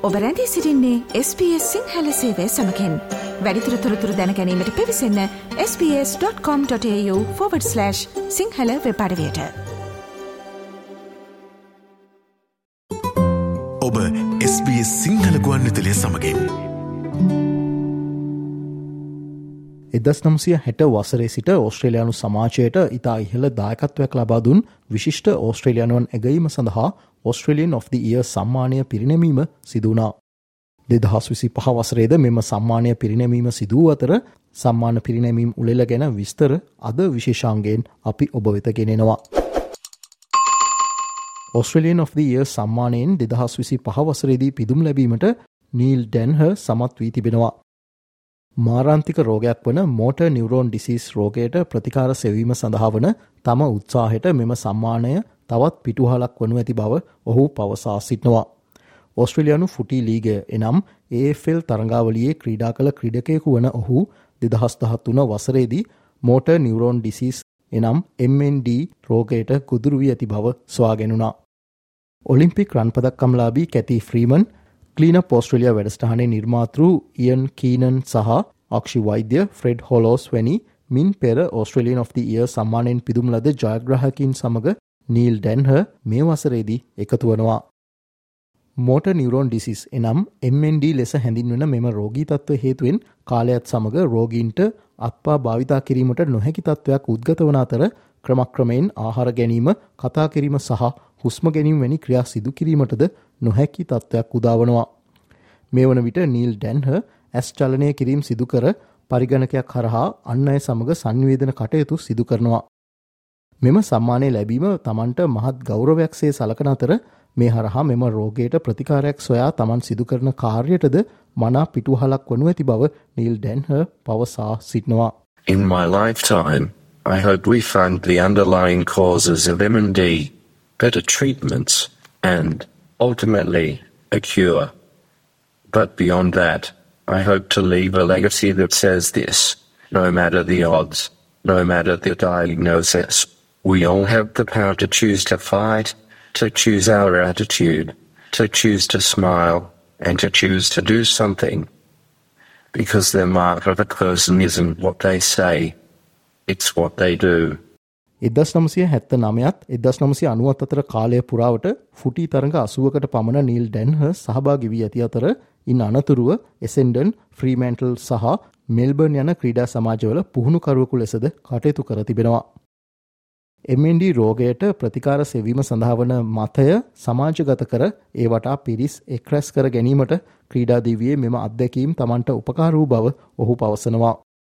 ඔබ රැඳී සිටින්නේ SBS සිංහල සේවය සමගින්. වැඩිදුර තොරතුරු දැන ගැනීමට පිවිසන්න sbs.com.au/සිංහල වෙබ් අඩවියට. ඔබ SBS සිංහල ගුවන්විදුලිය සමගින් 1960 වසරේ සිට ඕස්ට්‍රේලියානු සමාජයට ඉතා ඉහළ දායකත්වයක් ලබා දුන් විශිෂ්ට ඕස්ට්‍රේලියානුවන් ඇගීම සඳහා Australian of the Year සම්මානය පිරිනැමීම සිදු වුණා. 2025 වසරේද මෙම සම්මානය පිරිනැමීම සිදු වූ අතර සම්මාන පිරිනැමීම් උළෙල ගැන විස්තර අද විශේෂාංගයෙන් අපි ඔබ වෙත ගෙනෙනවා. Australian of the Year සම්මානයෙන් 2025 වසරේදී පිදුම් ලැබීමට නීල් ඩැන්හර් සමත් වී තිබෙනවා. මාරාන්තික රෝගයක් වන මෝටර් නියුරෝන් ඩිසීස් රෝගයට ප්‍රතිකාර සෙවීම සඳහා වන තම උත්සාහයට මෙම සම්මානය තවත් පිටුහලක් වනු ඇති බව ඔහු පවසා සිටිනවා. ඕස්ට්‍රේලියානු ෆුටි ලීගය එනම් AFL තරඟාවලියේ ක්‍රීඩා කළ ක්‍රීඩකයෙකු වන ඔහු 2013 වසරේදී මෝටර් නියුරෝන් ඩිසීස් එනම් MND රෝගයට ගොදුරු වී ඇති බව සොයාගෙනුණා. ඔලිම්පික් රන් පදක්කම්ලාභී කැති ෆ්‍රීමන්, ක්ලීනප් ඕස්ට්‍රේලියා වැඩසටහනේ නිර්මාතෘ ඉයන් කීනන් සහ අක්ෂි වෛද්‍ය ෆ්‍රෙඩ් හොලෝස් වැනි මින් පෙර Australian of the Year සම්මානයෙන් පිදුම් ලද ජයග්‍රාහකයින් සමග නීල් ඩැන්හර් මේ වසරේදී එකතු වනවා. මෝටර් නියුරෝන් ඩිසීස් එනම් MND ලෙස හැඳින්වෙන මෙම රෝගී තත්ත්ව හේතුවෙන් කාලයත් සමග රෝගීන්ට අත්පා භාවිතා කිරීමට නොහැකි තත්ත්වයක් උද්ගත වන අතර ක්‍රමක්‍රමයෙන් ආහාර ගැනීම, කතා කිරීම සහ හුස්ම ගැනීම වැනි ක්‍රියා සිදු කිරීමටද නොහැකි තත්ත්වයක් උදාවනවා. මේ වන විට නීල් ඩැන්හර් ඇස් චලනය කිරීම සිදු කර පරිගණකයක් හරහා අන් අය සමග සංවේදන කටයුතු සිදු කරනවා. මෙම සම්මානය ලැබීම තමන්ට මහත් ගෞරවයක් සේ සලකන අතර මේ හරහා මෙම රෝගයට ප්‍රතිකාරයක් සොයා තමන් සිදු කරන කාර්යයටද මනා පිටුහලක් වනු ඇති බව නීල් ඩැන්හර් පවසා සිටිනවා. In my lifetime, I hope we find the underlying causes of MND, better treatments, and ultimately a cure. But beyond that, I hope to leave a legacy that says this: no matter the odds, no matter the diagnosis, we all have the power to choose to fight, to choose our attitude, to choose to smile, and to choose to do something. Because the mark of a person isn't what they say, it's what they do. 1979ත් 1990ත් අතර කාලය පුරාවට ෆුටි තරඟ 80කට පමණ Neil ඩැන්හර් සහභාගී වී ඇති අතර ඉන් අනතුරුව එසෙන්ඩන්, ෆ්‍රීමැන්ටල් සහ මෙල්බර්න් යන ක්‍රීඩා සමාජවල පුහුණුකරුවෙකු ලෙසද කටයුතු කර තිබෙනවා. MND රෝගයට ප්‍රතිකාර සෙවීම සඳහා වන මතය සමාජගත කර ඒ වටා පිරිස් එක්රැස් කර ගැනීමට ක්‍රීඩා දිවියේ මෙම අත්දැකීම් තමන්ට උපකාර වූ බව ඔහු පවසනවා.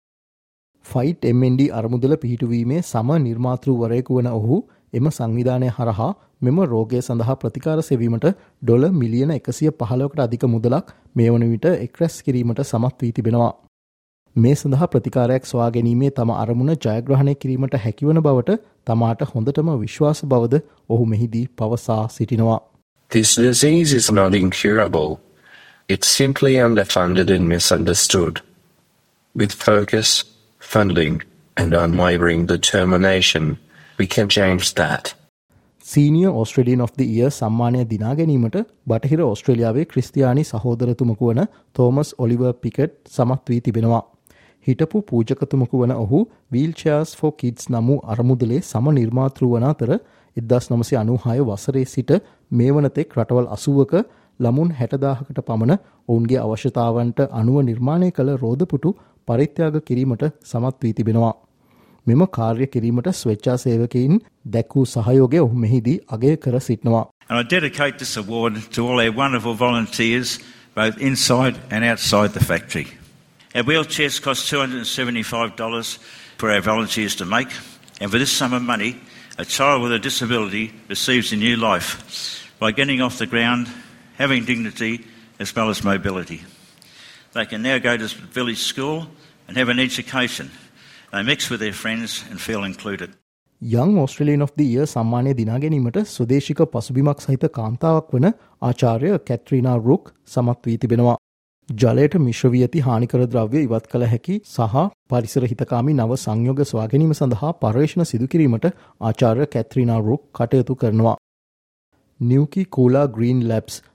ෆයිට් MND අරමුදල පිහිටුවීමේ සම නිර්මාතෘවරයෙකු වන ඔහු එම සංවිධානය හරහා මෙම රෝගය සඳහා ප්‍රතිකාර සෙවීමට ඩොලර් මිලියන 115කට අධික මුදලක් මේ වන විට එක්රැස් කිරීමට සමත් වී තිබෙනවා. මේ සඳහා ප්‍රතිකාරයක් සොයා ගැනීමේ තම අරමුණ ජයග්‍රහණය කිරීමට හැකිවන බවට තමාට හොඳටම විශ්වාස බවද ඔහු මෙහිදී පවසා සිටිනවා. This disease is not incurable. It's simply underfunded and misunderstood. With focus, funding, and unwavering determination, we can change that. Senior Australian of the Year සම්මානය දිනා ගැනීමට බටහිර ඕස්ට්‍රේලියාවේ ක්‍රිස්තියානි සහෝදරතුමකු වන තෝමස් ඔලිවර් පිකට් සමත් වී තිබෙනවා. හිටපු පූජකතුමකු වන ඔහු Wheelchairs for Kids නමු අරමුදලේ සම නිර්මාතෘ වන අතර 1996 වසරේ සිට මේ වනතෙක් රටවල් 80ක ළමුන් 60,000කට පමණ ඔවුන්ගේ අවශ්‍යතාවන්ට අනුව නිර්මාණය කළ රෝදපුටු පරිත්‍යාග කිරීමට සමත් වී තිබෙනවා. මෙම කාර්ය කිරීමට ස්වේච්ඡාසේවකයින් දැක්වූ සහයෝගය ඔහු මෙහිදී අගය කර සිටිනවා. And I dedicate this award to all our wonderful volunteers, both inside and outside the factory. Our wheelchairs cost $275 for our volunteers to make, and for this sum of money, a child with a disability receives a new life by getting off the ground, having dignity as well as mobility. They can now go to village school and have an education. They mix with their friends and feel included. Young Australian of the Year සම්මානය දිනා ගැනීමට ස්වදේශික පසුබිමක් සහිත කාන්තාවක් වන ආචාර්ය කැට්‍රීනා රුක් සමත් වී තිබෙනවා. ජලයට මිශ්‍ර වී ඇති හානිකර ද්‍රව්‍ය ඉවත් කළ හැකි සහ පරිසර හිතකාමී නව සංයෝග සොයා ගැනීම සඳහා පර්යේෂණ සිදු කිරීමට ආචාර්ය කැට්‍රීනා රුක් කටයුතු කරනවා. නිව්කි කූලා ග්‍රීන් ලැබ්ස්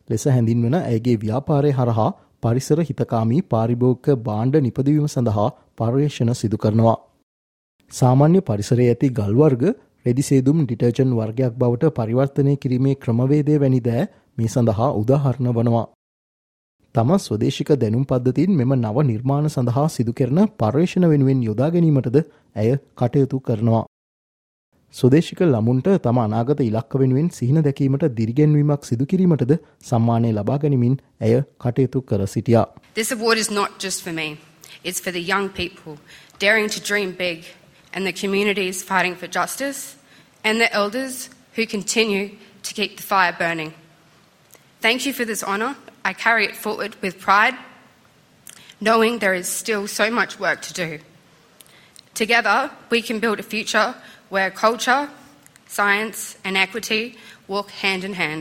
ලෙස හැඳින්වන ඇගේ ව්‍යාපාරය හරහා පරිසර හිතකාමී පාරිභෝගික භාණ්ඩ නිපදවීම සඳහා පර්යේෂණ සිදු කරනවා. සාමාන්‍ය පරිසරයේ ඇති ගල් වර්ග රෙදිසේදුම් ඩිටර්ජන්ට් වර්ගයක් බවට පරිවර්තනය කිරීමේ ක්‍රමවේදය වැනි දෑ මේ සඳහා උදාහරණ වනවා. තම ස්වදේශික දැනුම් පද්ධතින් මෙම නව නිර්මාණ සඳහා සිදු කරන පර්යේෂණ වෙනුවෙන් යොදා ගැනීමටද ඇය කටයුතු කරනවා. ස්වදේශික ළමුන්ට තම අනාගත ඉලක්ක වෙනුවෙන් සිහින දැකීමට දිරිගැන්වීමක් සිදු කිරීමටද සම්මානය ලබා ගැනීමෙන් ඇය කටයුතු කර සිටියා. This award is not just for me. It's for the young people daring to dream big and the communities fighting for justice and the elders who continue to keep the fire burning. Thank you for this honour. I carry it forward with pride, knowing there is still so much work to do. Together, we can build a future where culture, science and equity walk hand in hand.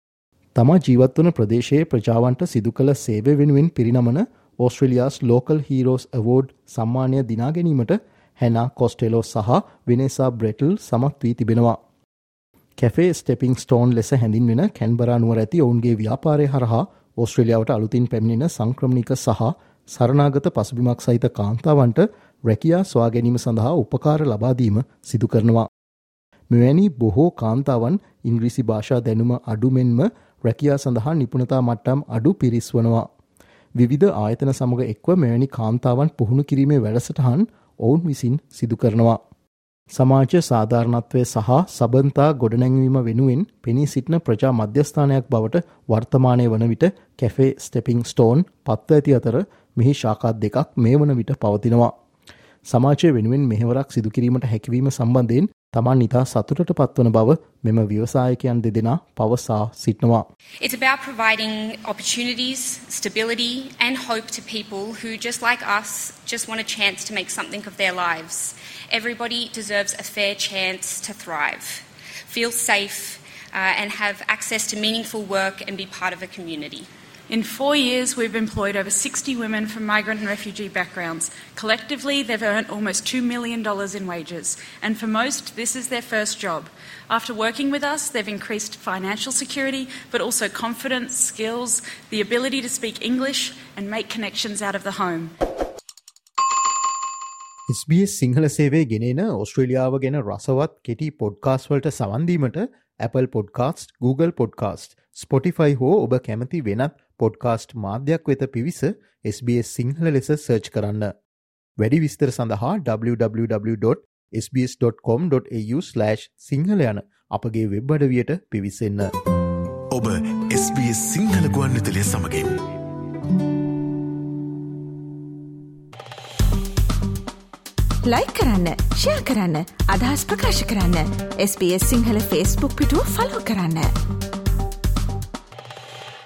තමා ජීවත්වන ප්‍රදේශයේ ප්‍රජාවන්ට සිදු කළ සේවය වෙනුවෙන් පිරිනමන Australia's local heroes award සම්මානය දිනා ගැනීමට හැනා කොස්ටෙලෝ සහ වෙනේසා බ්‍රෙටල් සමත් වී තිබෙනවා. කැෆේ ස්ටෙපිං ස්ටෝන් ලෙස හැඳින්වෙන කැන්බරා නුවර ඇති ඔවුන්ගේ ව්‍යාපාරය හරහා ඕස්ට්‍රේලියාවට අලුතින් පැමිණෙන සංක්‍රමණික සහ සරණාගත පසුබිමක් සහිත කාන්තාවන්ට රැකියා සොයා ගැනීම සඳහා උපකාර ලබා දීම සිදු කරනවා. මෙවැනි බොහෝ කාන්තාවන් ඉංග්‍රීසි භාෂා දැනුම අඩු මෙන්ම රැකියා සඳහා නිපුණතා මට්ටම් අඩු පිරිස්වනවා. විවිධ ආයතන සමග එක්ව මෙවැනි කාන්තාවන් පුහුණු කිරීමේ වැඩසටහන් ඔවුන් විසින් සිදු කරනවා. සමාජ සාධාරණත්වය සහ සබන්තා ගොඩනැංවීම වෙනුවෙන් පෙනී සිටින ප්‍රජා මධ්‍යස්ථානයක් බවට වර්තමානය වන විට කැෆේ ස්ටෙපිං ස්ටෝන් පත්ව ඇති අතර මෙහි ශාඛා දෙකක් මේ වන විට පවතිනවා. සමාජය වෙනුවෙන් මෙහෙවරක් සිදු කිරීමට හැකිවීම සම්බන්ධයෙන් තමන් ඉතා සතුටට පත්වන බව මෙම ව්‍යවසායකයන් දෙදෙනා පවසා සිටිනවා. It's about providing opportunities, stability and hope to people who, just like us, just want a chance to make something of their lives. Everybody deserves a fair chance to thrive, feel safe and have access to meaningful work and be part of a community. In 4 years, we've employed over 60 women from migrant and refugee backgrounds. Collectively, they've earned almost $2 million in wages. And for most, this is their first job. After working with us, they've increased financial security, but also confidence, skills, the ability to speak English and make connections out of the home. SBS Sinhala සේවය ගෙනෙන ඔස්ට්‍රේලියාව ගැන රසවත් කෙටි podcast වලට සවන් දීමට Apple Podcast, Google Podcast, Spotify හෝ ඔබ කැමති වෙනත් පොඩ්කාස්ට් මාධ්‍යයක් වෙත පිවිස SBS සිංහල ලෙස සර්ච් කරන්න. වැඩි විස්තර සඳහා www.sbs.com.au/සිංහල යන අපගේ වෙබ් අඩවියට පිවිසෙන්න. ඔබ SBS සිංහල ගුවන්විදුලිය සමගින් ලයික් කරන්න, ෂෙයා කරන්න, අදහස් ප්‍රකාශ කරන්න. SBS සිංහල Facebook පිටුව ෆලෝ කරන්න.